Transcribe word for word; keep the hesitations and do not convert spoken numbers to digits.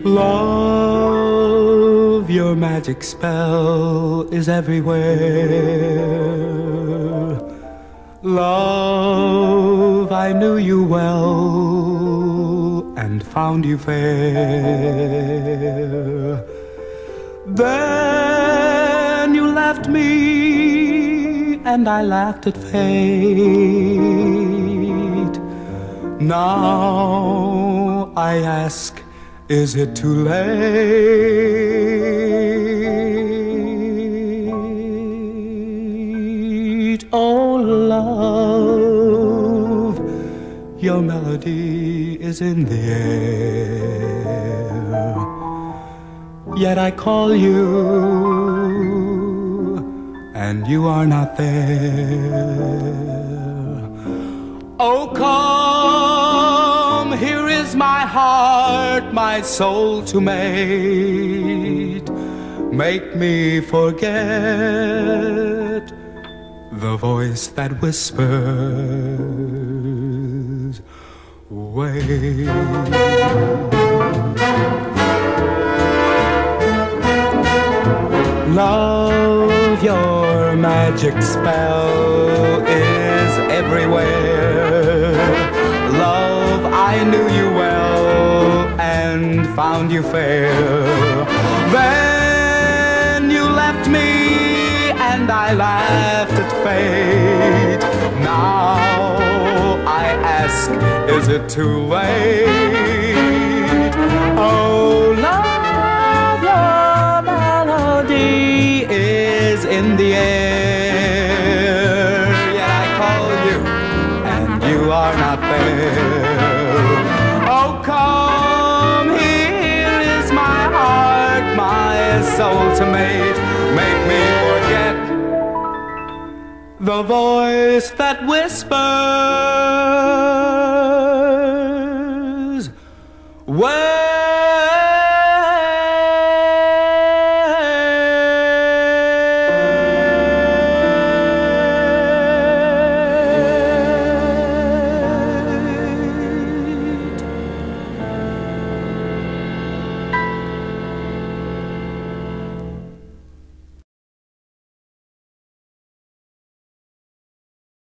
Love, your magic spell is everywhere. Love, I knew you well and found you fair. Then you left me and I laughed at fate. Now I ask, is it too late? Oh, love, your melody is in the air. Yet I call you, and you are not there. Oh, come, here is my heart, my soul to mate. Make me forget the voice that whispers, wait. Love, your magic spell is everywhere. Love, I knew you well and found you fair. Then you left me and I laughed at fate. Now I ask, is it too late? Oh, love, your melody is in the air. Yet I call you and you are not there. Oh, come, here is my heart, my soul to mate. Make me forget the voice that whispers, wait.